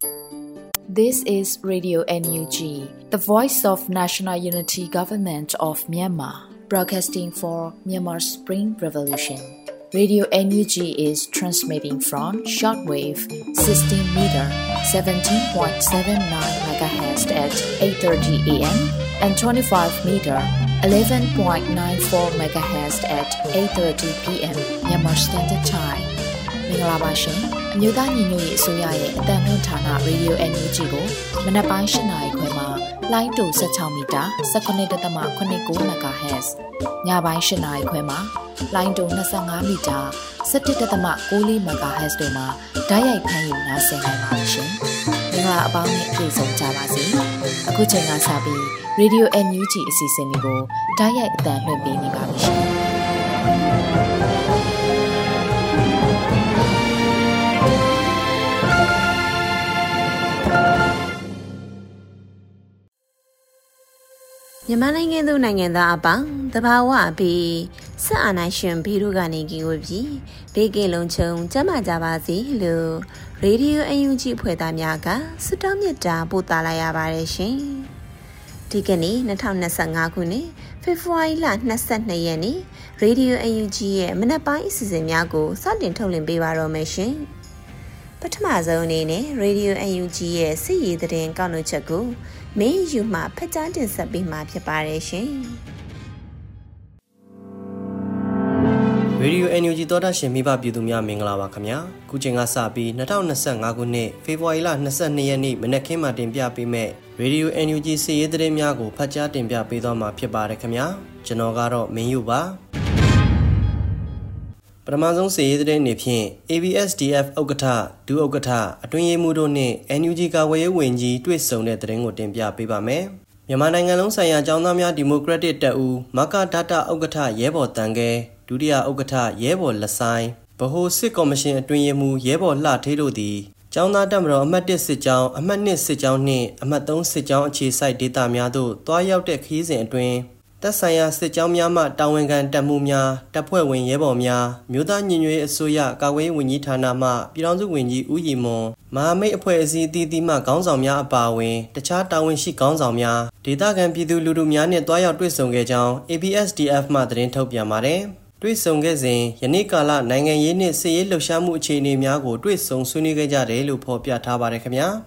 This is Radio NUG, the voice of National Unity Government of Myanmar, broadcasting for Myanmar's Spring Revolution. Radio NUG is transmitting from shortwave 16 meter 17.79 MHz at 8:30 AM and 25 meter 11.94 MHz at 8:30 PM Myanmar Standard Time. မင်္ဂလာပါရှင်။မြို့သားညီညွတ်ရေးအစိုးရရဲ့အသံလွှင့်ဌာန Radio NUG ကိုမနက်ပိုင်း 8 နာရီခွဲမှာလိုင်းတူ16မီတာ19.89 MHz ညပိုင်း 8 နာရီခွဲမှာလိုင်းတူ25မီတာ17.94 MHz တို့မှာဓာတ်ရိုက်ဖမ်းယူနိုင်စေနိုင်ပါရှင်။မင်္ဂလာအပေါင်းနဲ့ပြည့်စုံကြပါစေ။အခုချိန်ကစပြီး Radio NUG အစီအစဉ်လေးကိုဓာတ်ရိုက်အသံလွှင့်ပေးနေပါပြီရှင်။မြန်မာနိုင်ငံသူနိုင်ငံသားအပေါင်းတဘာဝပြီးဆက်အာဏာရှင်ဗီရုကနေကြည်ဝပြီးဘေးကင်းလုံခြုံကျန်းမာကြပါစေလို့ရေဒီယိုUNGဖွဲ့သားများကဆုတောင်းမေတ္တာပို့သလာရပါတယ်ရှင်ဒီကနေ့2025ခုနှစ်ဖေဖော်ဝါရီလ22ရက်နေ့ရေဒီယိုUNGရဲ့မနက်ပိုင်းအစီအစဉ်များကိုစတင်ထုတ်လွှင့်ပေးပါတော့မယ်ရှင်ပထမဆုံးအနေနဲ့ရေဒီယိုUNGရဲ့စစ်ရေးသတင်းကောက်နှုတ်ချက်ကိုမင်းယူမှဖက်ကြားတင်ဆက်ပေးမှာဖြစ်ပါတယ်ရှင်။ Radio NUG သောတာရှင်မိဘပြည်သူများမင်္ဂလာပါခင်ဗျာ။ခုချိန်ကစပြီး2025ခုနှစ်ဖေဖော်ဝါရီလ22ရက်နေ့မနက်ခင်းမှာတင်ပြပေးမဲ့ Radio NUG စစ်ရေးသတင်းများကိုဖတ်ကြားတင်ပြပေးသွားမှာဖြစ်ပါတယ်ခင်ဗျာ။ကျွန်တော်ကတော့မင်းယူပါ။ပထမဆုံးစစ်ရေးသတင်းတွေဖြင့် ABSDF ဥက္ကဋ္ဌဒုဥက္ကဋ္ဌအတွင်းရေးမှူးတို့နှင့် NUG ကာကွယ်ရေးဝန်ကြီးတွေ့ဆုံတဲ့သတင်းကိုတင်ပြပေးပါမယ်။မြန်မာနိုင်ငံလုံးဆိုင်ရာကျောင်းသားများဒီမိုကရက်တစ်တပ်ဦးမကဒတဥက္ကဋ္ဌရဲဘော်တန်ကဲဒုတိယဥက္ကဋ္ဌရဲဘော်လက်ဆိုင်ဗဟိုစစ်ကော်မရှင်အတွင်းရေးမှူးရဲဘော်လှထေးတို့သည်ကျောင်းသားတပ်မတော်အမှတ်1စစ်ကြောင်းအမှတ်2စစ်ကြောင်းနှင့်အမှတ်3စစ်ကြောင်းအခြေစိုက်ဒေသများသို့တွားရောက်တဲ့ခရီးစဉ်အတွင်းသက်ဆိုင်ရာစစ်ကြောင်းများမှတာဝန်ခံတပ်မှုများတပ်ဖွဲ့ဝင်ရဲဘော်များမြို့သားညီညွတ်ရေးအစိုးရကာကွယ်ရေးဝန်ကြီးဌာနမှပြည်ထောင်စုဝန်ကြီးဦးရီမွန်မဟာမိတ်အဖွဲ့အစည်းအသီးသီးမှခေါင်းဆောင်များအပါအဝင်တခြားတာဝန်ရှိခေါင်းဆောင်များဒေသခံပြည်သူလူထုများနှင့်တွားရောက်တွေ့ဆုံခဲ့ကြောင်း ABSDF မှသတင်းထုတ်ပြန်ပါတယ်။တွေ့ဆုံခဲ့စဉ်ယနေ့ကာလနိုင်ငံရေးနှင့်စစ်ရေးလှုပ်ရှားမှုအခြေအနေများကိုတွေ့ဆုံဆွေးနွေးခဲ့ကြတယ်လို့ဖော်ပြထားပါတယ်ခင်ဗျာ။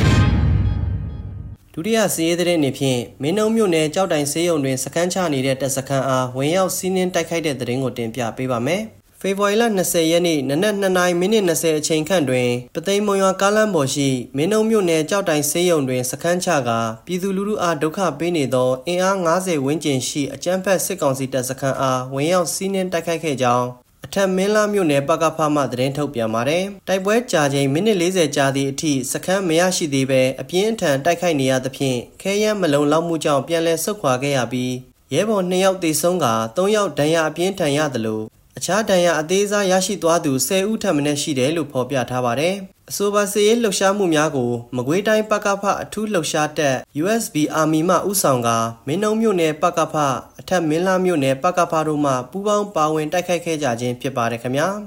ဒုတိယစစ်ရေးသတင်းတွေဖြင့်မင်းနှုံမြို့နယ်ကြောက်တိုင်ဆေးရုံတွင်စခန်းချနေတဲ့တပ်စခန်းအားဝင်ရောက်စီးနင်းတိုက်ခိုက်တဲ့သတင်းကိုတင်ပြပေးပါမယ်။ဖေဖော်ဝါရီလ20ရက်နေ့နနက်2:20မိနစ်20အချိန်ခန့်တွင်ပသိမ်မုံရွာကားလမ်းပေါ်ရှိမင်းနှုံမြို့နယ်ကြောက်တိုင်ဆေးရုံတွင်စခန်းချကာပြည်သူလူထုအားဒုက္ခပေးနေသောအင်အား50ဝန်းကျင်ရှိအကြမ်းဖက်စစ်ကောင်စီတပ်စခန်းအားဝင်ရောက်စီးနင်းတိုက်ခိုက်ခဲ့ကြောင်းအထက်မင်းလာမြို့နယ်ပကဖမှသတင်းထုတ်ပြန်ပါတယ်။တိုက်ပွဲကြာချိန်မိနစ်40ကြာသည့်အထိစခန်းမရရှိသေးပဲအပြင်းအထန်တိုက်ခိုက်နေရသဖြင့်ခဲယမ်းမလုံလောက်မှုကြောင့်ပြန်လည်ဆုတ်ခွာခဲ့ရပြီးရဲဘော်2ယောက်သေဆုံးက3ယောက်ဒဏ်ရာအပြင်းထန်ရသလိုအခြားဒဏ်ရာအသေးစားရရှိသွားသူ10ဦးထပ်မံရှိတယ်လို့ဖော်ပြထားပါတယ်။အဆိုပါစစ်ရေးလှုပ်ရှားမှုများကိုမကွေးတိုင်းပကဖအထူးလှုပ်ရှားတပ် USB Army မှဦးဆောင်ကမင်းနှုံမြို့နယ်ပကဖအထက်မင်းလာမြို့နယ်ပကဖတို့မှပူးပေါင်းပါဝင်တိုက်ခိုက်ခဲ့ကြခြင်းဖြစ်ပါတယ်ခင်ဗျာ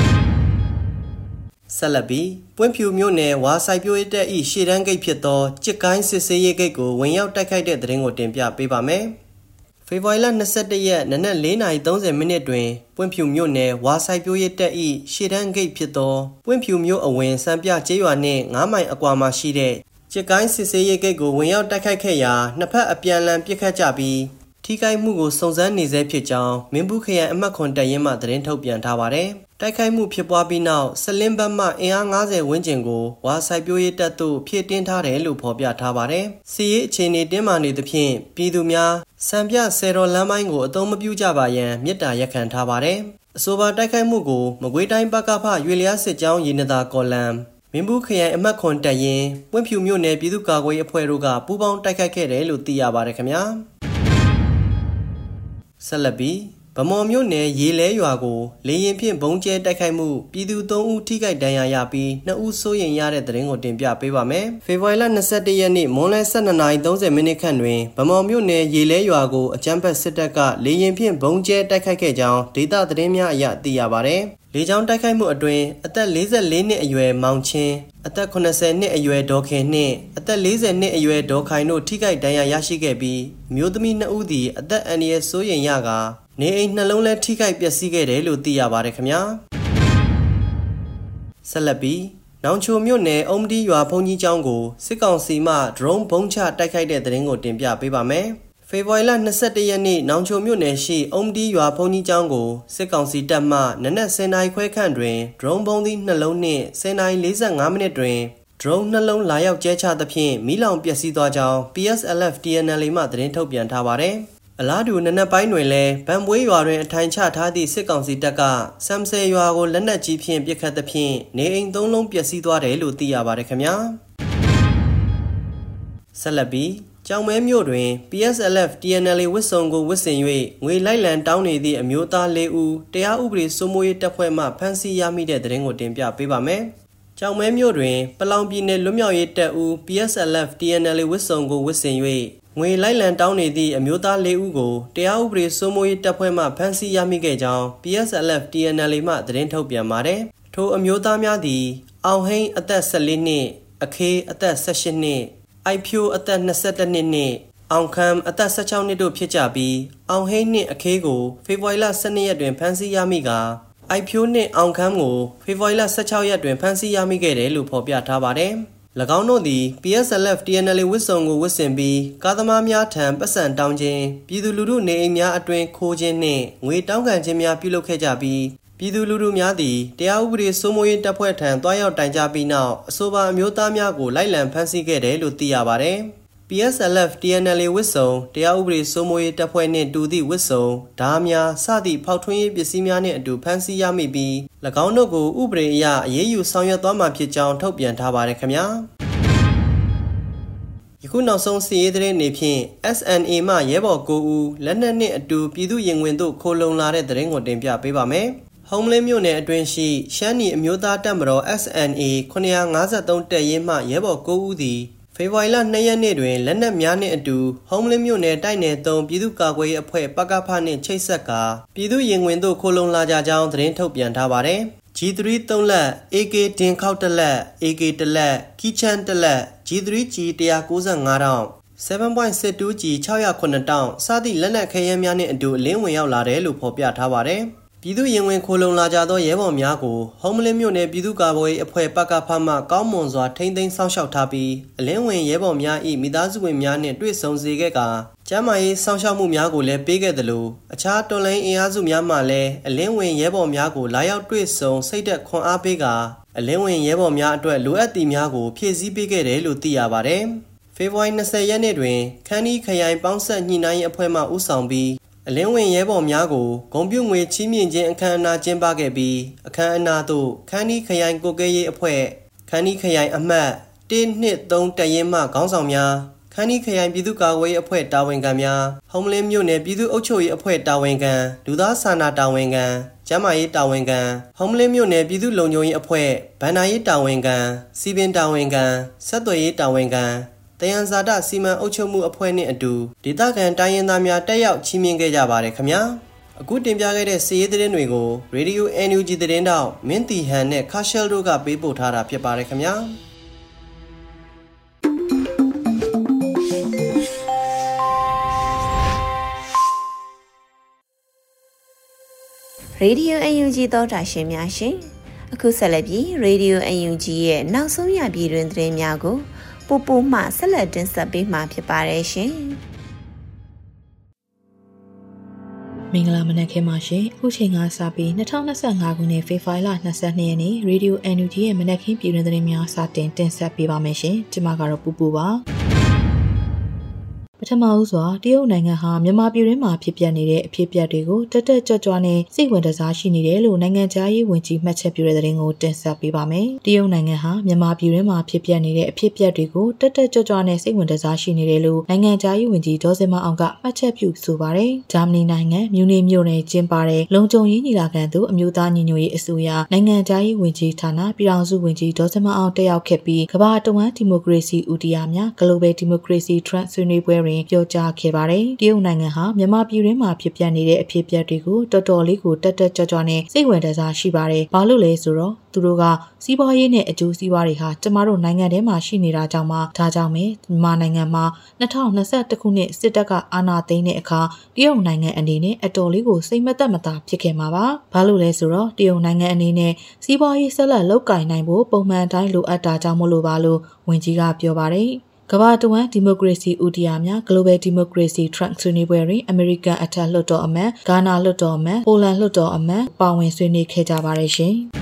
။ဆက်လက်ပြီးပွင့်ဖြူမြို့နယ်ဝါဆိုင်ပြိုးတပ်၏ရှေ့တန်းဂိတ်ဖြစ်သောစစ်ကိုင်းစစ်ဆေးရေးဂိတ်ကိုဝင်ရောက်တိုက်ခိုက်တဲ့သတင်းကိုတင်ပြပေးပါမယ်။ဖေဖော်ဝါရီလ21ရက်နနက်4:30မိနစ်တွင်ပွင့်ဖြူမြို့နယ်ဝါဆိုင်ပြိုးရဲတပ်၏ရှေ့တန်းဂိတ်ဖြစ်သောပွင့်ဖြူမြို့အဝင်စံပြကျေးရွာနှင့်9မိုင်အကွာမှာရှိတဲ့စစ်ကိုင်းစစ်ဆေးရေးဂိတ်ကိုဝင်ရောက်တိုက်ခိုက်ခဲ့ရာနှစ်ဖက်အပြန်အလှန်ပစ်ခတ်ကြပြီးထိခိုက်မှုကိုစုံစမ်းနေဆဲဖြစ်ကြောင်းမင်းဘူးခရိုင်အမှတ်9တပ်ရင်းမှသတင်းထုတ်ပြန်ထားပါတယ်။တိုက်ခိုက်မှုဖြစ်ပွားပြီးနောက်စလင်းဘတ်မှအင်အား50ဝန်းကျင်ကိုဝါဆိုင်ပြိုးရဲတပ်သို့ဖြည့်တင်းထားတယ်လို့ဖော်ပြထားပါတယ်။စစ်ရေးအခြေအနေတင်းမာနေသဖြင့်ပြည်သူများစံပြဆယ်တော်လမ်းပိုင်းကိုအသုံးမပြုကြပါရန်မြစ်တာရက်ခံထားပါတယ်။အဆိုပါတိုက်ခိုက်မှုကိုမကွေးတိုင်းပကဖရွေလျားစစ်ကြောင်းရေနတာကော်လံမင်းဘူးခရိုင်အမှတ်9တပ်ရင်းပွင့်ဖြူမြို့နယ်ပြည်သူ့ကာကွယ်ရေးအဖွဲ့တို့ကပူးပေါင်းတိုက်ခိုက်ခဲ့တယ်လို့သိရပါတယ်ခင်ဗျာ။ဆက်လက်ပြီးဗမော်မြို့နယ်ရေလဲရွာကိုလေရင်ဖြင့်ဘုံကျဲတိုက်ခိုက်မှုပြည်သူ3ဦးထိခိုက်ဒဏ်ရာရပြီး2ဦးစိုးရိမ်ရတဲ့သတင်းကိုတင်ပြပေးပါမယ်။ဖေဖော်ဝါရီလ21ရက်နေ့မွန်းလွဲ 12:30 မိနစ်ခန့်တွင်ဗမော်မြို့နယ်ရေလဲရွာကိုအကြမ်းဖက်စစ်တပ်ကလေရင်ဖြင့်ဘုံကျဲတိုက်ခိုက်ခဲ့ကြောင်းဒေသသတင်းများအရသိရပါသည်။လေကြောင်းတိုက်ခိုက်မှုအတွင်းအသက်44နှစ်အရွယ်မောင်ချင်းအသက်80နှစ်အရွယ်ဒေါ်ခင်နှင့်အသက်40နှစ်အရွယ်ဒေါ်ခိုင်တို့ထိခိုက်ဒဏ်ရာရရှိခဲ့ပြီးမျိုးသမီး2ဦးသည်အသက်အန္တရာယ်စိုးရိမ်ရကနေအိမ်နှလုံးလည်းထိခိုက်ပျက်စီးခဲ့တယ်လို့သိရပါတယ်ခင်ဗျာဆက်လက်ပြီးနောင်ချိုမြို့နယ်အုံမတီရွာဘုံကြီးကျောင်းကိုစစ်ကောင်စီမှဒရုန်းဘုံချတိုက်ခိုက်တဲ့သတင်းကိုတင်ပြပေးပါမယ်ဖေဖော်ဝါရီလ21ရက်နေ့နောင်ချိုမြို့နယ်ရှိအုံမတီရွာဘုံကြီးကျောင်းကိုစစ်ကောင်စီတပ်မှနနက်10:00 နာရီခွဲခန့်တွင်ဒရုန်းဘုံသီး2လုံးနှင့်10:45 မိနစ်တွင်ဒရုန်း2လုံးလာရောက်ကျဲချသဖြင့်မီးလောင်ပျက်စီးသွားကြောင်း PSLF TNLA မှသတင်းထုတ်ပြန်ထားပါတယ်အလားတူနနက်ပိုင်းတွင်လည်းဗန်ပွေးရွာတွင်အထိုင်ချထားသည့်စစ်ကောင်စီတပ်ကစမ်ဆယ်ရွာကိုလက်နက်ကြီးဖြင့်ပစ်ခတ်သဖြင့်နေအိမ်3လုံးပျက်စီးသွားတယ်လို့သိရပါတယ်ခင်ဗျာဆက်လက်ပြီးကြောင်မဲမြို့တွင် PSLF TNLA ဝစ်စုံကိုဝစ်ဆင်၍ငွေလိုက်လံတောင်းနေသည့်အမျိုးသား4ဦးတရားဥပဒေစိုးမိုးရေးတပ်ဖွဲ့မှဖမ်းဆီးရမိတဲ့သတင်းကိုတင်ပြပေးပါမယ်ကြောင်မဲမြို့တွင်ပလောင်ပြည်နယ်လွတ်မြောက်ရေးတပ်ဦး PSLF TNLA ဝစ်စုံကိုဝစ်ဆင်၍ငွေလိုက်လံတောင်းနေသည့်အမျိုးသား4ဦးကိုတရားဥပဒေစိုးမိုးရေးတပ်ဖွဲ့မှဖမ်းဆီးရမိခဲ့ကြောင်း PSLF TNLA မှသတင်းထုတ်ပြန်ပါတယ်။ထိုအမျိုးသားများသည်အောင်ဟိန်းအသက်14နှစ်အခေးအသက်18နှစ်အိုက်ဖြိုးအသက်22နှစ်နှင့်အောင်ခမ်းအသက်16နှစ်တို့ဖြစ်ကြပြီးအောင်ဟိန်းနှင့်အခေးကိုဖေဖော်ဝါရီလ12ရက်တွင်ဖမ်းဆီးရမိကာအိုက်ဖြိုးနှင့်အောင်ခမ်းကိုဖေဖော်ဝါရီလ16ရက်တွင်ဖမ်းဆီးရမိခဲ့တယ်လို့ဖော်ပြထားပါတယ်။၎င်းတို့သည် PSLF TNLA ဝစ်စုံကိုဝစ်ဆင်ပြီးကားသမားများထံပတ်စံတောင်းခြင်းပြည်သူလူထုနေအိမ်များအတွင်ခိုးခြင်းနှင့်ငွေတောင်းခံခြင်းများပြုလုပ်ခဲ့ကြပြီးပြည်သူလူထုများသည်တရားဥပဒေစိုးမိုးရေးတပ်ဖွဲ့ထံတွားရောက်တိုင်ကြားပြီးနောက်အဆိုပါအမျိုးသားများကိုလိုက်လံဖမ်းဆီးခဲ့တယ်လို့သိရပါတယ်။ PSLF TNLA ဝစ်စုံတရားဥပဒေစိုးမိုးရေးတပ်ဖွဲ့နှင့်တူသည့်ဝစ်စုံဓားများစသည့်ဖောက်ထွင်းရေးပစ္စည်းများနှင့်အတူဖမ်းဆီးရမိပြီး၎င်းတို့ကိုဥပဒေအရအရေးယူဆောင်ရွက်သွားမှာဖြစ်ကြောင်းထုတ်ပြန်ထားပါတယ်ခင်ဗျာယခုနောက်ဆုံးစီးရေးသတင်းအနေဖြင့် SNA မှရဲဘော်9ဦးလက်နက်နှင့်အတူပြည်သူရင်ဝင်သို့ခိုလုံလာတဲ့သတင်းကိုတင်ပြပေးပါမယ်ဟုံးလင်းမြို့နယ်အတွင်းရှိရှမ်းနီအမျိုးသားတပ်မတော် SNA 953တပ်ရင်းမှရဲဘော်9ဦးသည်ဖေဖော်ဝါရီလ2ရက်နေ့တွင်လက်နက်များနှင့်အတူဟုံးလင်းမြို့နယ်တိုက်နယ်3ပြည်သူ့ကာကွယ်ရေးအဖွဲ့ပကဖနှင့်ချိတ်ဆက်ကာပြည်သူရင်ဝင်သို့ခိုလုံလာကြကြောင်းသတင်းထုတ်ပြန်ထားပါတယ်။ G3 3လက် AK တင်ခောက်1လက် AK 1လက်ကီချန်1လက် G3G 195တောင် 7.62G 609တောင်စသည့်လက်နက်ခဲယမ်းများနှင့်အတူအလင်းဝင်ရောက်လာတယ်လို့ဖော်ပြထားပါတယ်။ပြည်သူရင်ဝင်ခိုလုံလာကြသောရဲဘော်များကိုဟုံးမလင်းမြို့နယ်ပြည်သူ့ကာကွယ်ရေးအဖွဲ့ပကဖမှကောင်းမွန်စွာထိန်းသိမ်းစောင့်ရှောက်ထားပြီးအလင်းဝင်ရဲဘော်များ၏မိသားစုဝင်များနှင့်တွေ့ဆုံစေခဲ့ကာကျန်းမာရေးစောင့်ရှောက်မှုများကိုလည်းပေးခဲ့သလိုအခြားတော်လှန်ရေးအင်အားစုများမှလည်းအလင်းဝင်ရဲဘော်များကိုလာရောက်တွေ့ဆုံစိတ်သက်ခွန်အားပေးကာအလင်းဝင်ရဲဘော်များအတွက်လိုအပ်သည့်များကိုဖြည့်ဆည်းပေးခဲ့တယ်လို့သိရပါတယ်။ဖေဖော်ဝါရီ20ရက်နေ့တွင်ခန်းဒီခရိုင်ပေါင်းဆက်ညှိနှိုင်းရေးအဖွဲ့မှဦးဆောင်ပြီးအလင်းဝင်ရဲဘော်များကိုဂုဏ်ပြုငွေချီးမြှင့်ခြင်းအခမ်းအနားကျင်းပခဲ့ပြီးအခမ်းအနားသို့ခန်းဒီခရိုင်ကိုကဲရေးအဖွဲ့ခန်းဒီခရိုင်အမှတ်123တပ်ရင်းမှခေါင်းဆောင်များခန်းဒီခရိုင်ပြည်သူ့ကာကွယ်ရေးအဖွဲ့တာဝန်ခံများဟုံးမလင်းမြို့နယ်ပြည်သူ့အုပ်ချုပ်ရေးအဖွဲ့တာဝန်ခံလူသားစာနာတာဝန်ခံကျန်းမာရေးတာဝန်ခံဟုံးမလင်းမြို့နယ်ပြည်သူ့လုံခြုံရေးအဖွဲ့ဗန္ဒာရေးတာဝန်ခံစီပင်တာဝန်ခံဆက်သွယ်ရေးတာဝန်ခံတယံဇာတစီမံအုပ်ချုပ်မှုအဖွဲ့နှင့်အတူဒေသခံတိုင်းရင်းသားများတက်ရောက်ချီးမြှင့်ခဲ့ကြပါတယ်ခင်ဗျာအခုတင်ပြခဲ့တဲ့စီးရေးသတင်းတွေကို Radio NUG သတင်းတောက်မင်းတီဟန်နဲ့ခါရှယ်တို့ကပေးပို့ထားတာဖြစ်ပါတယ်ခင်ဗျာရေဒီယို UNG သောတာရှင်များရှင်အခုဆက်လက်ပြီး Radio UNG ရဲ့နောက်ဆုံးရပြည်တွင်သတင်းများကိုပူပူမှဆက်လက်တင်ဆက်ပေးမှာဖြစ်ပါတယ်ရှင်မင်္ဂလာမနက်ခင်းပါရှင်အခုချိန်ကစပြီး2025ခုနှစ်ဖေဖော်ဝါရီလ22ရက်နေ့ Radio NUG ရဲ့မနက်ခင်းပြည်တွင်သတင်းများစတင်တင်ဆက်ပေးပါမယ်ရှင်ဒီမှာကတော့ပူပူပါပထမဦးစွာတရုတ်နိုင်ငံဟာမြန်မာပြည်တွင်းမှာဖြစ်ပျက်နေတဲ့အဖြစ်အပျက်တွေကိုတက်တက်ကြွကြွနဲ့စိတ်ဝင်စားရှိနေတယ်လို့နိုင်ငံခြားရေးဝန်ကြီးမှတ်ချက်ပြုတဲ့သတင်းကိုတင်ဆက်ပေးပါမယ်။တရုတ်နိုင်ငံဟာမြန်မာပြည်တွင်းမှာဖြစ်ပျက်နေတဲ့အဖြစ်အပျက်တွေကိုတက်တက်ကြွကြွနဲ့စိတ်ဝင်စားရှိနေတယ်လို့နိုင်ငံခြားရေးဝန်ကြီးဒေါ်စင်မအောင်ကမှတ်ချက်ပြုဆိုပါတယ်။ဂျာမနီနိုင်ငံမြူနီမြို့နယ်ကျင်းပတဲ့လုံခြုံရေးညီလာခံသို့အမျိုးသားညီညွတ်ရေးအစိုးရနိုင်ငံခြားရေးဝန်ကြီးဌာနပြည်ထောင်စုဝန်ကြီးဒေါ်စင်မအောင်တက်ရောက်ခဲ့ပြီးကမ္ဘာတဝန်းဒီမိုကရေစီဦးတည်ရာများ Global Democracy Trend ဆွေးနွေးပွဲတွင်ပြောကြားခဲ့ပါတယ်။တရုတ်နိုင်ငံဟာမြန်မာပြည်တွင်းမှာဖြစ်ပျက်နေတဲ့အဖြစ်အပျက်တွေကိုတော်တော်လေးကိုတက်တက်ကြွကြွနဲ့စိတ်ဝင်စားရှိပါတယ်။ဘာလို့လဲဆိုတော့သူတို့ကစီးပွားရေးနဲ့အကျိုးစီးပွားတွေဟာကျမတို့နိုင်ငံထဲမှာရှိနေတာကြောင့်မှဒါကြောင့်ပဲမြန်မာနိုင်ငံမှာ2021ခုနှစ်စစ်တပ်ကအာဏာသိမ်းတဲ့အခါတရုတ်နိုင်ငံအနေနဲ့အတော်လေးကိုစိတ်မသက်မသာဖြစ်ခဲ့မှာပါ။ဘာလို့လဲဆိုတော့တရုတ်နိုင်ငံအနေနဲ့စီးပွားရေးဆက်လက်လုပ်ကိုင်နိုင်ဖို့ပုံမှန်တိုင်းလိုအပ်တာကြောင့်မို့လို့ပါလို့ဝန်ကြီးကပြောပါတယ်။ကမ္ဘာတဝန်းဒီမိုကရေစီဦးတည်ရာများ Global Democracy Trend ဆွေးနွေးပွဲတွင်အမေရိကန်အထက်လွှတ်တော်အမတ်၊ဂါနာလွှတ်တော်အမတ်၊ပိုလန်လွှတ်တော်အမတ်ပါဝင်ဆွေးနွေးခဲ့ကြပါတယ်ရှင်။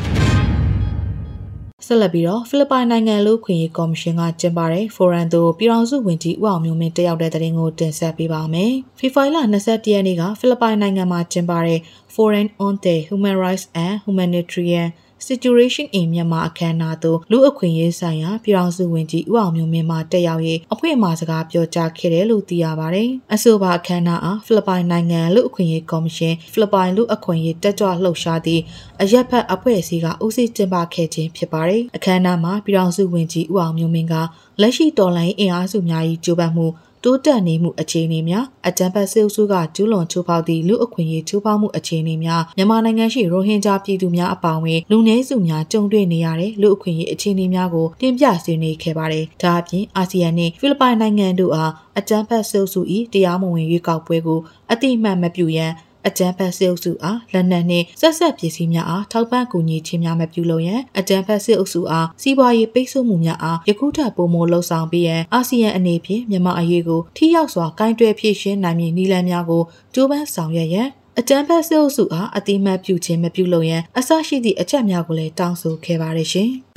ဆက်လက်ပြီးတော့ဖိလစ်ပိုင်နိုင်ငံလူ့အခွင့်အရေးကော်မရှင်ကကျင်းပတဲ့ဖိုရမ်သို့ပြည်ထောင်စုဝန်ကြီးဦးအောင်မျိုးမင်းတက်ရောက်တဲ့သတင်းကိုတင်ဆက်ပေးပါမယ်။ဖေဖော်ဝါရီလ22ရက်နေ့ကဖိလစ်ပိုင်နိုင်ငံမှာကျင်းပတဲ့ Forum on the Human Rights and Humanitarian Situation in Myanmar အခမ်းအနားသို့လူအခွင့်အရေးဆိုင်ရာပြည်ထောင်စုဝန်ကြီးဦးအောင်မျိုးမင်းမှတက်ရောက်ရေးအဖွဲ့အမှာစကားပြောကြားခဲ့တယ်လို့သိရပါတယ်။အဆိုပါအခမ်းအနားအားဖိလစ်ပိုင်နိုင်ငံလူအခွင့်အရေးကော်မရှင်ဖိလစ်ပိုင်လူအခွင့်အရေးတက်ကြွလှုပ်ရှားသည့်အရက်ဖက်အဖွဲ့အစည်းကဦးစီးကျင်းပခဲ့ခြင်းဖြစ်ပါတယ်။အခမ်းအနားမှာပြည်ထောင်စုဝန်ကြီးဦးအောင်မျိုးမင်းကလက်ရှိတော်လှန်ရေးအင်အားစုများ၏ကြိုးပမ်းမှုတိုးတက်နေမှုအခြေအနေများအကြမ်းဖက်စစ်အုပ်စုကကျူးလွန်ချိုးဖောက်သည့်လူအခွင့်အရေးချိုးဖောက်မှုအခြေအနေများမြန်မာနိုင်ငံရှိရိုဟင်ဂျာပြည်သူများအပါအဝင်လူနည်းစုများကြုံတွေ့နေရတဲ့လူအခွင့်အရေးအခြေအနေများကိုတင်ပြဆွေးနွေးခဲ့ပါတယ်။ဒါအပြင်အာဆီယံနှင့်ဖိလစ်ပိုင်နိုင်ငံတို့အားအကြမ်းဖက်စစ်အုပ်စု၏တရားမဝင်ရွေးကောက်ပွဲကိုအတိအမှတ်မပြုရန်အကြမ်းဖက်စစ်အုပ်စုအားလက်နက်နှင့်ဆက်ဆက်ပစ္စည်းများအားထောက်ပံ့ကူညီခြင်းများမပြုလုပ်ရန်အကြမ်းဖက်စစ်အုပ်စုအားစီးပွားရေးပိတ်ဆို့မှုများအားယခုထပ်ပိုမိုလှုံ့ဆော်ပေးရန်အာဆီယံအနေဖြင့်မြန်မာအရေးကိုထိရောက်စွာကိုင်တွယ်ဖြေရှင်းနိုင်မည့်နည်းလမ်းများကိုကြိုးပမ်းဆောင်ရွက်ရန်အကြမ်းဖက်စစ်အုပ်စုအားအတိအမှတ်ပြုခြင်းမပြုလုပ်ရန်အစရှိသည့်အချက်များကိုလည်းတောင်းဆိုခဲ့ပါတယ်ရှင်။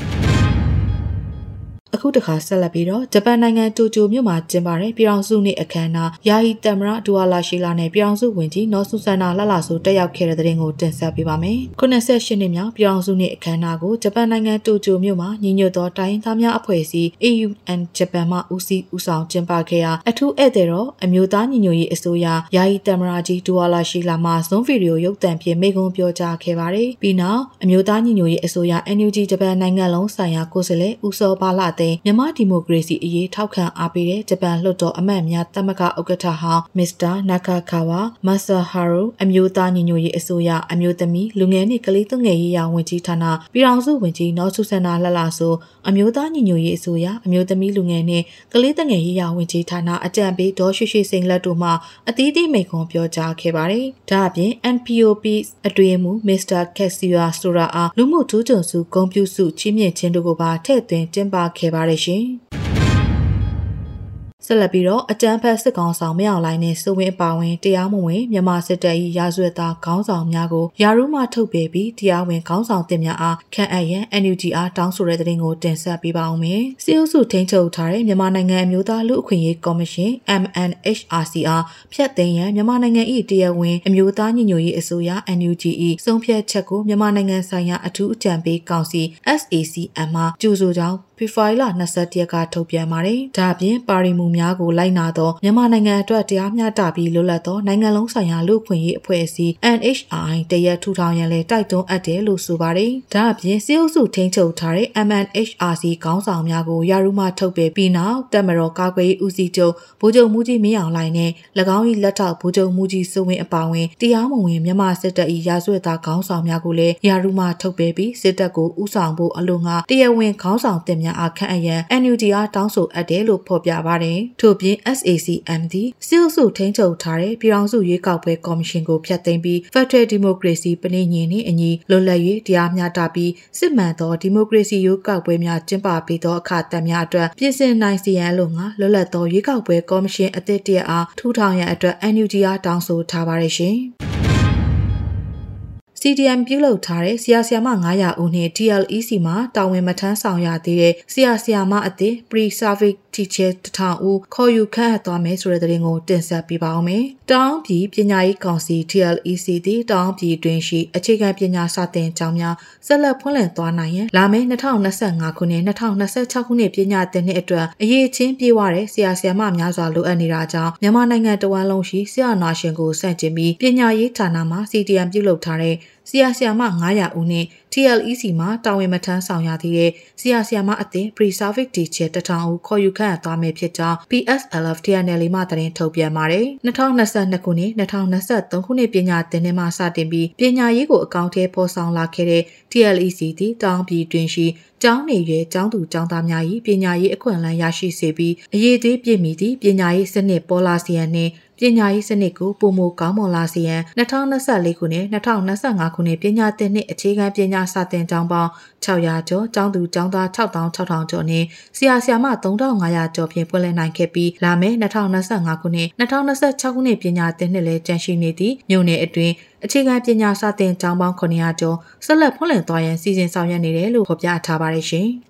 အခုတခါဆက်လက်ပြီးတော့ဂျပန်နိုင်ငံတိုကျိုမြို့မှာကျင်းပတဲ့ပြည်ထောင်စုနေ့အခမ်းအနားယာယီသမ္မတဒူဝါလာရှိလာနဲ့ပြည်ထောင်စုဝန်ကြီးနော်ဆူဆန္ဒလှလှဆိုတက်ရောက်ခဲ့တဲ့တဲ့တင်ကိုတင်ဆက်ပေးပါမယ်။98နှစ်မြောက်ပြည်ထောင်စုနေ့အခမ်းအနားကိုဂျပန်နိုင်ငံတိုကျိုမြို့မှာညီညွတ်သောတိုင်းရင်းသားများအဖွဲ့အစည်း AUN ဂျပန်မှဦးဆောင်ကျင်းပခဲ့ရာအထူးဧည့်သည်တော်အမျိုးသားညီညွတ်ရေးအစိုးရယာယီသမ္မတကြီးဒူဝါလာရှိလာမှဇွန်ဗီဒီယိုရုပ်သံဖြင့်မိန့်ခွန်းပြောကြားခဲ့ပါတယ်။ပြီးနောက်အမျိုးသားညီညွတ်ရေးအစိုးရ NUG ဂျပန်နိုင်ငံလုံးဆိုင်ရာကိုယ်စားလှယ်ဦးစောဘာလမြန်မာဒီမိုကရေစီအရေးထောက်ခံအားပေးတဲ့ဂျပန်လွှတ်တော်အမတ်များသမဂ္ဂဥက္ကဋ္ဌဟောင်းမစ္စတာနာကာကာဝါမဆာဟာရိုအမျိုးသားညီညွတ်ရေးအစိုးရအမျိုးသမီးလူငယ်နှင့်ကလေးသူငယ်ရေးရာဝန်ကြီးဌာနပြည်ထောင်စုဝန်ကြီးနော်ဆူဆန္ဒလှလှဆိုအမျိုးသားညီညွတ်ရေးအစိုးရအမျိုးသမီးလူငယ်နှင့်ကလေးသူငယ်ရေးရာဝန်ကြီးဌာနအကြံပေးဒေါ်ရွှေရွှေစိန်လက်တို့မှအသီးသီးမိန့်ခွန်းပြောကြားခဲ့ပါတယ်။ဒါအပြင် NPOP အတွင်းမှုမစ္စတာကက်ဆီယာဆိုရာအားလူမှုထူးချွန်စုဂုဏ်ပြုစုချီးမြှင့်ခြင်းတို့ကိုပါထည့်သွင်းကျင်းပခဲ့ပါတယ်ရှင်။ဆက်လက်ပြီးတော့အကြမ်းဖက်စစ်ကောင်ဆောင်မရောက်လိုင်းနဲ့စိုးဝင်းအပါဝင်တရားမဝင်မြန်မာစစ်တပ်၏ရာဇဝတ်သားခေါင်းဆောင်များကိုယာရုမှထုတ်ပယ်ပြီးတရားဝင်ခေါင်းဆောင်တင်များအားခန့်အပ်ရန် NUG အားတောင်းဆိုတဲ့တဲ့တင်ကိုတင်ဆက်ပေးပါအောင်မယ်။စစ်အုပ်စုထိန်းချုပ်ထားတဲ့မြန်မာနိုင်ငံအမျိုးသားလူ့အခွင့်အရေးကော်မရှင် MNHRC အားဖျက်သိမ်းရန်မြန်မာနိုင်ငံ၏တရားဝင်အမျိုးသားညီညွတ်ရေးအစိုးရ NUG ၏ဆုံးဖြတ်ချက်ကိုမြန်မာနိုင်ငံဆိုင်ရာအထူးအကြံပေးကောင်စီ SACM မှကြိုဆိုကြောင်းဖေဖော်ဝါရီလ21ရက်ကထုတ်ပြန်ပါတယ်။ဒါ့အပြင်ပါရီမူများကိုလိုက်နာသောမြန်မာနိုင်ငံအတွက်တရားမျှတပြီးလွတ်လပ်သောနိုင်ငံလုံးဆိုင်ရာလူ့အခွင့်အရေးအဖွဲ့အစည်း NHRI တရက်ထူထောင်ရန်လည်းတိုက်တွန်းအပ်တယ်လို့ဆိုပါတယ်။ဒါ့အပြင်စစ်အုပ်စုထိန်းချုပ်ထားတဲ့ MNHRC ခေါင်းဆောင်များကိုယာရုမှထုတ်ပယ်ပြီးနောက်တပ်မတော်ကာကွယ်ရေးဦးစီးချုပ်ဗိုလ်ချုပ်မှူးကြီးမင်းအောင်လှိုင်နဲ့၎င်း၏လက်ထောက်ဗိုလ်ချုပ်မှူးကြီးစိုးဝင်းအပါအဝင်တရားမဝင်မြန်မာစစ်တပ်၏ရာဇဝတ်သားခေါင်းဆောင်များကိုလည်းယာရုမှထုတ်ပယ်ပြီးစစ်တပ်ကိုဦးဆောင်ဖို့အလို့ငှာတရားဝင်ခေါင်းဆောင်တင်များအခန့်အရန် NUG အားတောင်းဆိုအပ်တယ်လို့ဖော်ပြပါတယ်။ထို့ပြင် SACM သည်စစ်အုပ်စုထိန်းချုပ်ထားတဲ့ပြည်ထောင်စုရွေးကောက်ပွဲကော်မရှင်ကိုဖျက်သိမ်းပြီး Federal Democracy ပဋိညာဉ်နှင့်အညီလွတ်လပ်၍တရားမျှတပြီးစစ်မှန်သောဒီမိုကရေစီရွေးကောက်ပွဲများကျင်းပပေးသောအခါသမယအတွက်ပြင်ဆင်နိုင်စေရန်လို့ငါလွတ်လပ်သောရွေးကောက်ပွဲကော်မရှင်အသစ်တရက်အားထူထောင်ရန်အတွက် NUG အားတောင်းဆိုထားပါတယ်ရှင်။ CDM ပြုလုပ်ထားတဲ့ဆရာဆရာမ900ဦးနဲ့ TLEC မှာတာဝန်မထမ်းဆောင်ရသေးတဲ့ဆရာဆရာမအသစ် Pre-Service Teacher 1000ဦးခေါ်ယူခန့်အပ်သွားမယ်ဆိုတဲ့သတင်းကိုတင်ဆက်ပေးပါောင်းမယ်။တောင်ပြည်ပညာရေးကောင်စီ TLEC သည်တောင်ပြည်တွင်ရှိအခြေခံပညာစာသင်ကျောင်းများဆက်လက်ဖွင့်လှစ်သွားနိုင်ရန်လာမယ့်2025ခုနှစ်2026ခုနှစ်ပညာသင်နှစ်အတွက်အရေးချင်းပြေဝတဲ့ဆရာဆရာမများစွာလိုအပ်နေတာကြောင့်မြန်မာနိုင်ငံတဝန်းလုံးရှိဆရာနာရှင်ကိုဆန့်ကျင်ပြီးပညာရေးဌာနမှ CDM ပြုလုပ်ထားတဲ့ဆရာဆရာမ900ဦးနဲ့ TLEC မှာတာဝန်မထမ်းဆောင်ရသေးတဲ့ဆရာဆရာမအသစ် Pre-Service Teacher 1000ဦးခေါ်ယူခန့်အပ်သွားမယ်ဖြစ်ကြောင်း PSLF TNL မှသတင်းထုတ်ပြန်ပါတယ်။2022ခုနှစ်2023ခုနှစ်ပညာသင်နှစ်မှစတင်ပြီးပညာရေးကိုအကောင့်ထဲပေါ်ဆောင်လာခဲ့တဲ့ TLEC သည်တောင်ပြည်တွင်ရှိကျောင်းနေရွယ်ကျောင်းသူကျောင်းသားများ၏ပညာရေးအခွင့်အလမ်းရရှိစေပြီးအရေးသေးပြည့်မီသည့်ပညာရေးစနစ်ပေါ်လာစေရန်နှင့်ပညာရေးစနစ်ကိုပုံမကောင်းမွန်လာစေရန်2024ခုနှစ်2025ခုနှစ်ပညာသင်နှစ်အခြေခံပညာစာသင်ကျောင်းပေါင်း600ကျော်ကျောင်းသူကျောင်းသား6600ကျော်နဲ့ဆရာဆရာမ3500ကျော်ဖြင့်ဖွင့်လှစ်နိုင်ခဲ့ပြီးလာမယ့်2025ခုနှစ်2026ခုနှစ်ပညာသင်နှစ်လည်းကျန်းရှိနေသည့်မြို့နယ်အတွင်းအခြေခံပညာစာသင်ကျောင်းပေါင်း900ကျော်ဆက်လက်ဖွင့်လှစ်သွားရန်စီစဉ်ဆောင်ရွက်နေတယ်လို့ဖော်ပြထားပါတယ်ရှင်။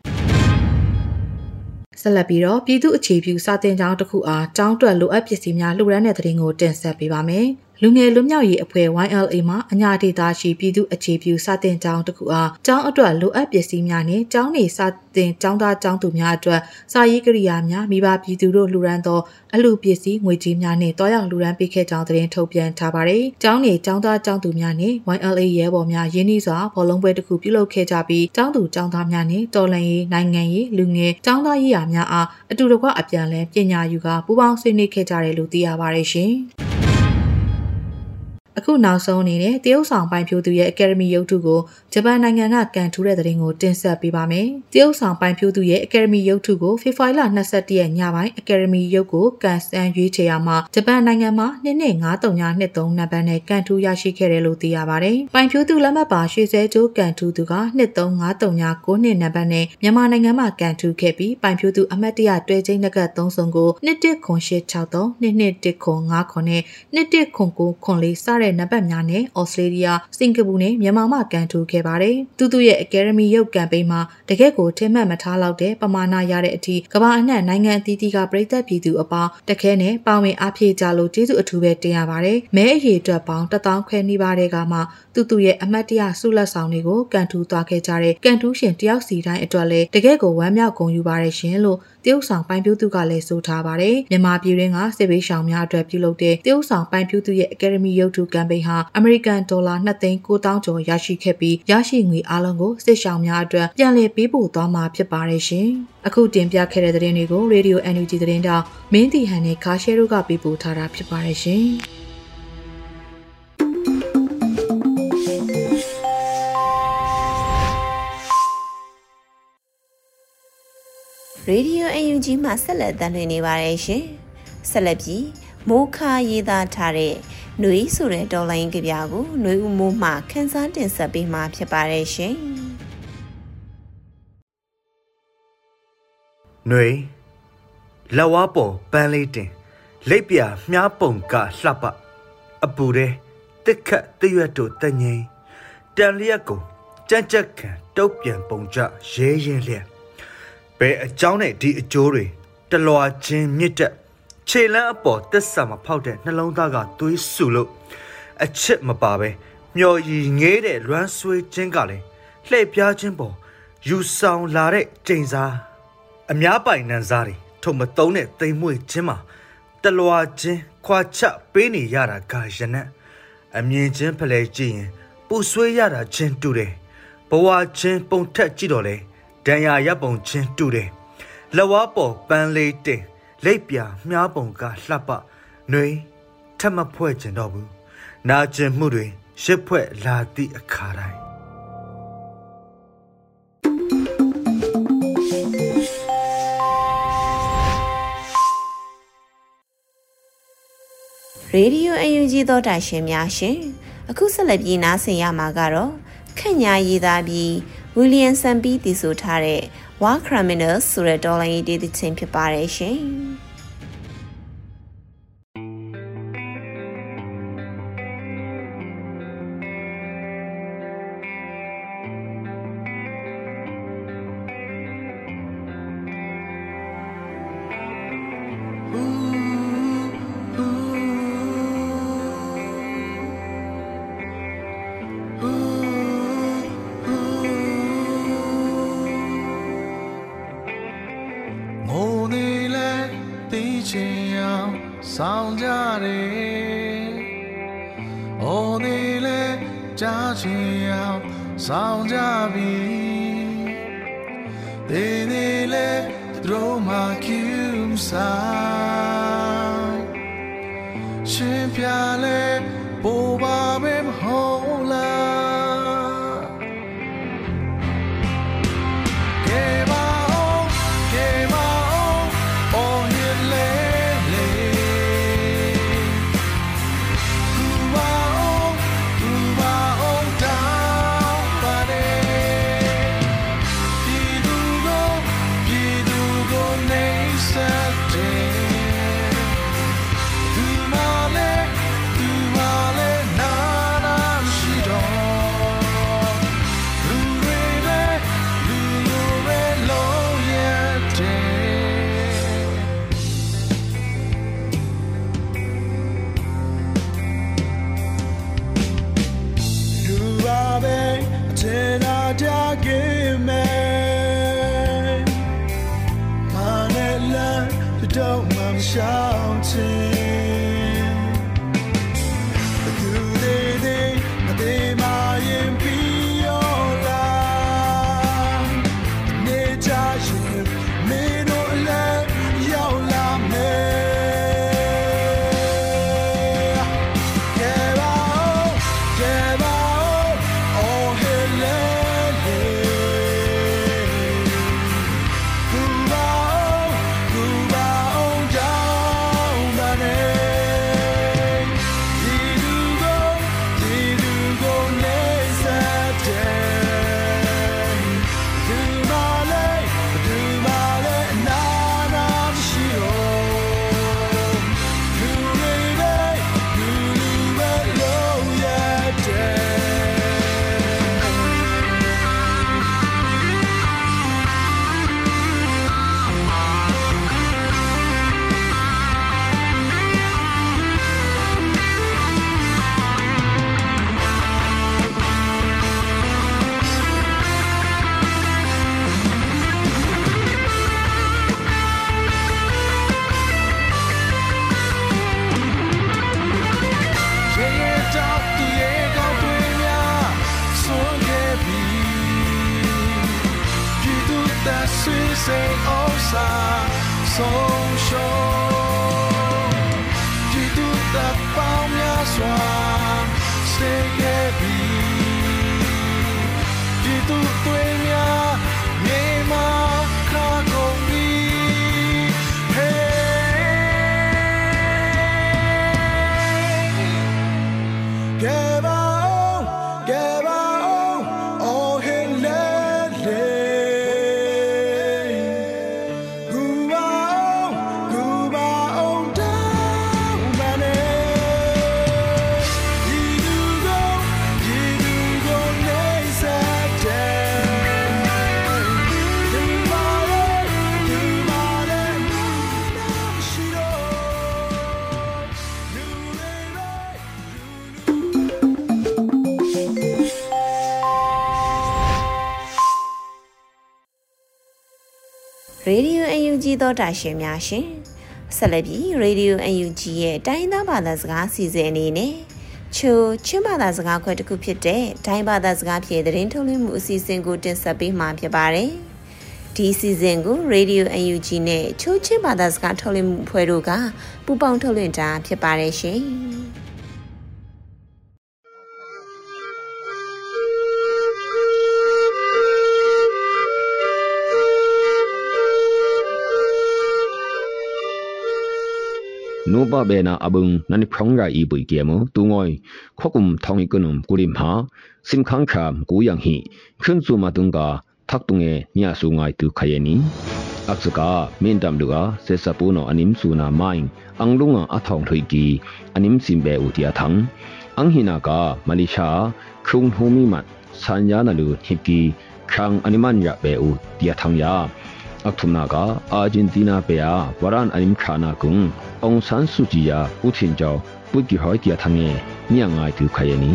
ဆက်လက်ပြီးတော့ပြည်သူ့အခြေပြုစာသင်ကျောင်းတစ်ခုအားကျောင်းတွက်လိုအပ်ပစ္စည်းများလှူဒါန်းတဲ့သတင်းကိုတင်ဆက်ပေးပါမယ်။လူငယ်လူမျိုးရေးအဖွဲ့ YLA မှာအညာဒေသရှိပြည်သူ့အခြေပြုစာသင်ကျောင်းတစ်ခုအားကျောင်းအတွက်လိုအပ်ပစ္စည်းများနဲ့ကျောင်းနေစာသင်ကျောင်းသားကျောင်းသူများအတွက်စာရေးကိရိယာများမိဘပြည်သူတို့လှူဒါန်းသောအလှူပစ္စည်းငွေကြေးများနဲ့တွားရောက်လှူဒါန်းပေးခဲ့ကြောင်းသတင်းထုတ်ပြန်ထားပါတယ်။ကျောင်းနေကျောင်းသားကျောင်းသူများနဲ့ YLA ရဲဘော်များရင်းနှီးစွာဘောလုံးပွဲတစ်ခုပြုလုပ်ခဲ့ကြပြီးကျောင်းသူကျောင်းသားများနဲ့တော်လှန်ရေးနိုင်ငံရေးလူငယ်ကျောင်းသားရေးရာများအားအတူတကွအပြန်အလှန်ပညာယူကာပူးပေါင်းဆွေးနွေးခဲ့ကြတယ်လို့သိရပါတယ်ရှင်။အခုနောက်ဆုံးအနေနဲ့တရုတ်ဆောင်ပိုင်ဖြိုးသူရဲ့အကယ်ဒမီရုပ်ထုကိုဂျပန်နိုင်ငံကကန်ထူးတဲ့သတင်းကိုတင်ဆက်ပေးပါမယ်။တရုတ်ဆောင်ပိုင်ဖြိုးသူရဲ့အကယ်ဒမီရုပ်ထုကိုဖေဖော်ဝါရီလ22ရက်ညပိုင်းအကယ်ဒမီရုပ်ကိုကန်ဆန်းရွေးချယ်ရမှာဂျပန်နိုင်ငံမှာ2.5323နံပါတ်နဲ့ကန်ထူးရရှိခဲ့တယ်လို့သိရပါတယ်။ပိုင်ဖြိုးသူလက်မှတ်ပါရွှေစဲကျိုးကန်ထူးသူက2.5339နံပါတ်နဲ့မြန်မာနိုင်ငံမှာကန်ထူးခဲ့ပြီးပိုင်ဖြိုးသူအမှတ်တရတွဲချင်းနဂတ်3စုံကို210863 2119နဲ့2199စတဲ့နံပါတ်များနဲ့ဩစတြေးလျ၊စင်ကာပူနဲ့မြန်မာမှကန်ထူးခဲ့ပါတယ်။သူရဲ့အကယ်ဒမီရုပ်ကမ်ပိန်းမှာတကယ့်ကိုထင်မှတ်မထားလောက်တဲ့ပမာဏရတဲ့အထိကမ္ဘာအနှံ့နိုင်ငံအသီးသီးကပြည်သက်ပြည်သူအပေါင်းတခဲနဲ့ပါဝင်အားဖြည့်ကြလို့ကျေးဇူးအထူးပဲတင်ရပါတယ်။မဲအရေအတွက်ပေါင်း1000ခွဲနီးပါးတဲ့ကမှသူရဲ့အမှတ်တရဆုလက်ဆောင်တွေကိုကန်ထူးသွားခဲ့ကြတဲ့ကန်ထူးရှင်တယောက်စီတိုင်းအတွက်လည်းတကယ့်ကိုဝမ်းမြောက်ဂုဏ်ယူပါတယ်ရှင်လို့တရုတ်ဆောင်ပိုင်ဖြိုးသူကလည်းဆိုထားပါတယ်။မြန်မာပြည်တွင်းကစစ်ဘေးရှောင်များအတွက်ပြုလုပ်တဲ့တရုတ်ဆောင်ပိုင်ဖြိုးသူရဲ့အကယ်ဒမီရုပ်ထုကမ်ပိန်းဟာအမေရိကန်ဒေါ်လာ2,900,000ကျော်ရရှိခဲ့ပြီးရရှိငွေအားလုံးကိုစစ်ရှောင်များအတွက်ပြန်လည်ပေးပို့သွားမှာဖြစ်ပါတယ်ရှင်။အခုတင်ပြခဲ့တဲ့သတင်းတွေကို Radio NUG သတင်းတောက်မင်းတီဟန်နဲ့ခါရှဲတို့ကပေးပို့ထားတာဖြစ်ပါတယ်ရှင်။ Radio UNG မှာဆက်လက်တင်ပြနေပါတယ်ရှင်။ဆက်လက်ပြီးမိုးခါရေးသားထားတဲ့နှွေးဆိုတဲ့ဒေါ်လာရင်းကြပြကိုနှွေးဦးမိုးမှခန်းစားတင်ဆက်ပေးမှာဖြစ်ပါတယ်ရှင်။နှွေးလက်ဝါးပေါ်ပန်းလေးတင်လိပ်ပြမြားပုံကလှပအပူတဲ့တစ်ခတ်တရွတ်တို့တငိမ့်တန်လျက်ကိုကြက်ကြက်ခံတုတ်ပြန်ပုံကြရဲရင်လျက်ဘယ်အကြောင်းနဲ့ဒီအကျိုးတွေတလွာချင်းမြစ်တက်ခြေလန်းအပေါ်တက်ဆာမဖောက်တဲ့နှလုံးသားကသွေးဆူလို့အချစ်မပါပဲမျော်ရည်ငေးတဲ့လွမ်းဆွေးခြင်းကလည်းလှည့်ပြားခြင်းပေါ်ယူဆောင်လာတဲ့ကျိန်စားအများပိုင်နန်းစားတွေထုံမသုံးတဲ့တိမ်မွေ့ခြင်းမှာတလွာချင်းခွာချပေးနေရတာကရနက်အမြင်ချင်းဖလဲကြည့်ရင်ပူဆွေးရတာချင်းတူတယ်ဘဝချင်းပုံထက်ကြည့်တော့လေဒဏ်ရာရပ်ပုံချင်းတူတယ်လက်ဝါးပေါ်ပန်းလေးတင်လိပ်ပြမြားပုံကလှပနှွေးထပ်မဖွဲ့ကျင်တော့ဘူးနာကျင်မှုတွေရစ်ဖွဲ့လာသည့်အခါတိုင်းရေဒီယို UNG သောတာရှင်များရှင်အခုဆက်လက်ပြီးနားဆင်ရမှာကတော့ခန့်ညာရေးသားပြီးဝီလီယမ်ဆန်ပီတည်ဆိုထားတဲ့ War Criminals ဆိုတဲ့ဒေါ်လာရေးဒေသချင်းဖြစ်ပါတယ်ရှင်ตีเชียวสาวจารีโอ้ดีเลยจ้าเชียวสาวจาบีดีดีเลยตรมาคิวสายชิมพิอาเลยปูบาเบมโฮลาရေဒီယို UNG သောတာရှင်များရှင်ဆက်လက်ပြီးရေဒီယို UNG ရဲ့တိုင်းသားဘာသာစကားအစီအစဉ်အနေနဲ့ချိုချင်းဘာသာစကားခွဲတစ်ခုဖြစ်တဲ့တိုင်းဘာသာစကားဖြင့်သတင်းထုတ်လွှင့်မှုအစီအစဉ်ကိုတင်ဆက်ပေးမှာဖြစ်ပါတယ်ဒီအစီအစဉ်ကိုရေဒီယို UNG နဲ့ချိုချင်းဘာသာစကားထုတ်လွှင့်မှုအဖွဲ့တို့ကပူးပေါင်းထုတ်လွှင့်တာဖြစ်ပါတယ်ရှင်နိုဘာဘေနာအဘုံနနိဖရောင်းရာဤပွေကေမတူငွိုင်ခွကုမ်ထောင်းဤကနုံကူရိမဟာစင်ခန်းခမ်ကူယန်ဟီခွန်းစုမတုံကထက်တုငေညဆုငိုင်တူခယနီအခစကာမင်တမ်လူကဆေဆပူနောအနိမ်ဆူနာမိုင်အန်လုံငါအထောင်းထွေကီအနိမ်စင်ဘေဥတီယထန်းအန်ဟီနာကမလေးရှားခုံဟူမီမတ်ဆန်ယာနလူဟိကီခန်းအနိမန်ရဘေဥတီယထန်းယာAktumnaga Argentina pea waran anim khana kung Aung San Suu Kyi ya Putin jaw Puki hoi tia thange nyangai tu khayani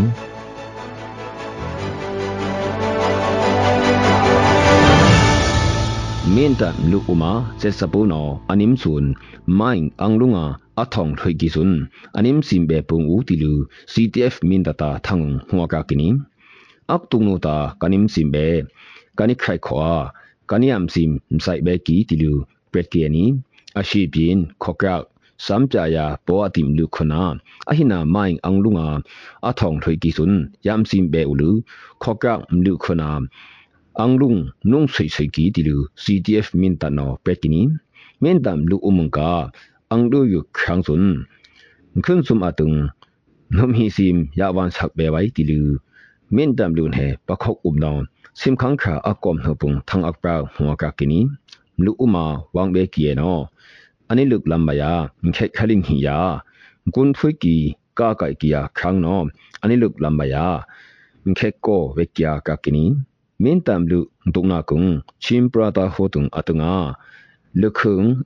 Menta lukuma sesapuno anim sun maing anglunga athong thoi sun anim simbe pung utilu CTF mindata thang huaka kini aktung ta kanim simbe kanik khai khwa kaniam sim msai be ki tilu pretkiani ashi bin khokrak samjaya po atim lukhona ahina maing anglunga athong thoi sun yam simbe ulu khokrak lukhona anglung nung sei sei ki tilu CTF mintano pekini mentam lu umungka anglu yu khangsun khunchum atung nomhi sim yawan sakbe wai tilu mentam lu he pakhok umno simkhang kha akom hopung thang akpa huaka kini lu uma wangbe kieno aniluk lambaya mkhet khaling hiya gun thui ki ka kai kiya khangno aniluk lambaya mkhet ko vekya ka kini Mentam lu dungna kung chim prata hotung atunga lukhung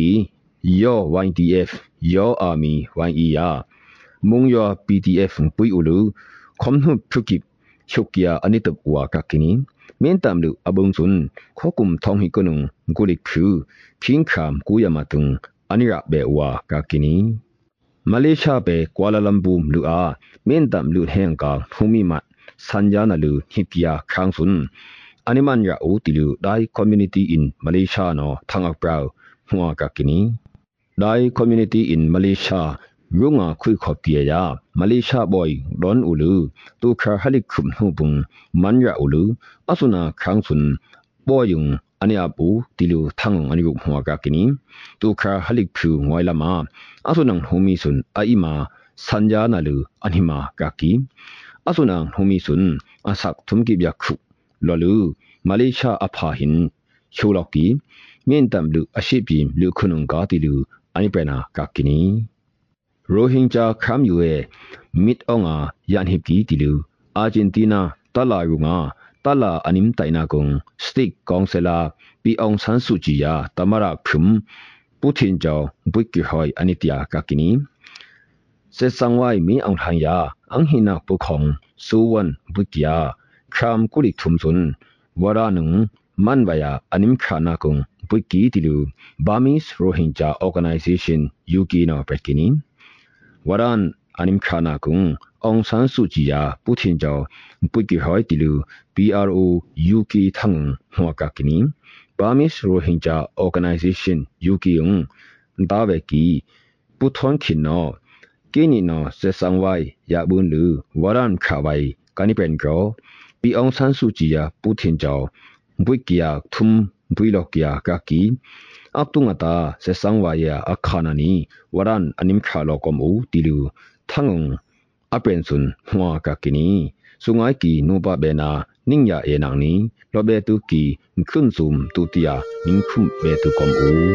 yo YDF yo army ya mung yo PDF pui ulu khomnu phukip chukya anitup wa kakini mentam lu abung sun khokum thonghi kunung gulik khu phingkham kuyamatung anira be wa kakini Malaysia be Kuala Lumpur lu a mentam lu hengka thumi mat Sanjana lu hipia khangsun animan ya utilu dai community in Malaysia no thangak prau hua ka kini dai community in Malaysia runga khui khopia ya Malaysia boy don ulu tu kha halik khum hubung manja ulu asuna khangsun boyung ania bu tilu thang ani ru hua ka kini tu kha halik phu ngoi lama asunang humi sun aima Sanjana lu anima ka ki Asunang humisun asak thumki byakhu lolu Malaysia aphahin chulokki mentam lu ashipi lu khunung ka tilu anipena kakini Rohingya khamyue mit onga yanhipki tilu Argentina talarunga tala anim taina kong state councilor pi Aung San Suu Kyi ya tamara phum Putin jaw bukki hoi anitia kakini Sesangwai mi ang thanya ang hina pukhong suwan bukya kham kulik thumsun waranung manwaya anim khana kong bukki tilu Burmese Rohingya Organization UK no pekini waran anim khana kong Aung San Suu Kyi ya Putin jaw bukki hoi tilu PRO UK thang huaka kini Burmese Rohingya Organization UK ung daweki puthon khinno Kini no sesangwai ya bunlu waran khawai kanipen gro pi Aung San Suu Kyi ya Putin jaw bukya thum builokya kaki aptungata sesangwai ya akhanani waran anim khalo komu tilu thangung apensun hwa kakini sungai ki nuba bena ningya enangni lobe tu ki khunsum tutia ningkhum be tu komu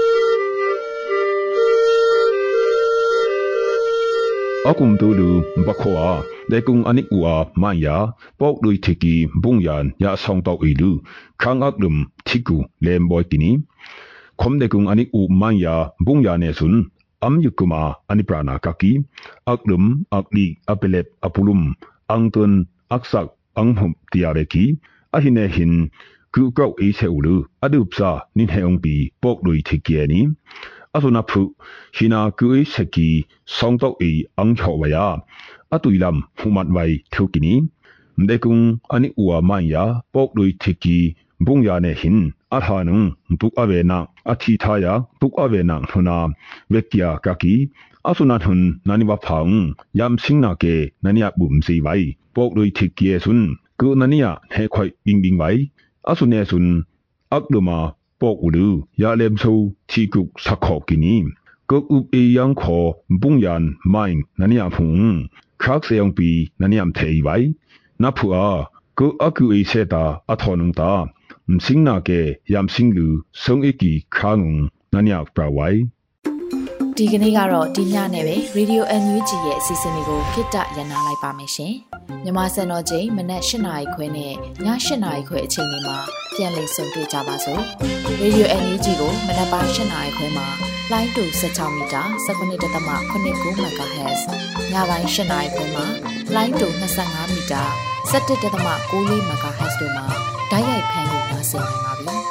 Akum dulu bakwa dekung anik ua maya pok lui thiki bungyan ya song tok ilu khang aklum thiku lemboy kini khom dekung anik u maya bungya ne sun am yukuma aniprana kaki aklum akli apelep apulum angtun aksak anghum tiareki ahine hin ku kau e seulu adupsa nin heong pi pok lui thikiani Asuna phu hina kui seki songtok e ang chawaya atuilam humat wai thukini mdekung ani uwa maya pok lui thiki bungya ne hin athanung tuk avena athi thaya tuk avena huna vekya kaki asuna thun nani wa phang yam singna ke nania bum si wai pok lui thiki sun ku nania he khoi bing wai asune sun akluma Pok ulu ya lem so chikuk sakhokini kok up e yang kho bungyan main nania phung khak seong pi naniam thei bai na phua ko aku e seta athonung ta msingna ke yam singlu song eki khang nania prawai ဒီကနေ့ကတော့ဒီညနဲ့ပဲ Radio NUG ရဲ့အစီအစဉ်လေးကိုခਿੱတရနာလိုက်ပါမယ်ရှင်။မြန်မာစံတော်ချိန်မနက်၈ နာရီခွဲနဲ့ည8 နာရီခွဲအချိန်တွေမှာပြန်လည်ဆုံတွေ့ကြပါစို့။ Radio NUG ကိုမနက်ပိုင်း8 နာရီခွဲမှာလိုင်းတူ16မီတာ 19.89 MHz ညပိုင်း8 နာရီခွဲမှာလိုင်းတူ25မီတာ 17.94 MHz တို့မှာဓာတ်ရိုက်ဖမ်းလို့နိုင်စေနိုင်ပါပြီ။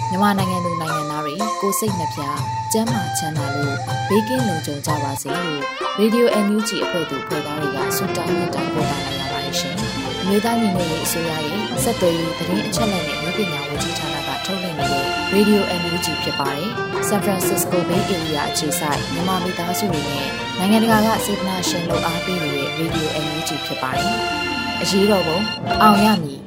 မြန်မာနိုင်ငံသူနိုင်ငံသားတွေကိုစိတ်နှပြကျန်းမာချမ်းသာလို့ဘေးကင်းလုံခြုံကြပါစေလို့ Radio NUG အဖွဲ့သူဖွဲ့သားတွေကဆုတောင်းမြတ်တာပို့တာလိုက်ရပါတယ်ရှင်။အမျိုးသားညီညွတ်ရေးအစိုးရရဲ့စက်သွေးရေးသတင်းအချက်အလက်နဲ့လူပညာဝန်ကြီးဌာနကထုတ်လွှင့်နေတဲ့ Radio NUG ဖြစ်ပါတယ်။ San Francisco Bay Area အခြေစိုက်မြန်မာမိသားစုတွေနဲ့နိုင်ငံတကာကစေတနာရှင်လို့အားပေးနေတဲ့ Radio NUG ဖြစ်ပါတယ်။အရေးတော်ပုံအောင်ရမည်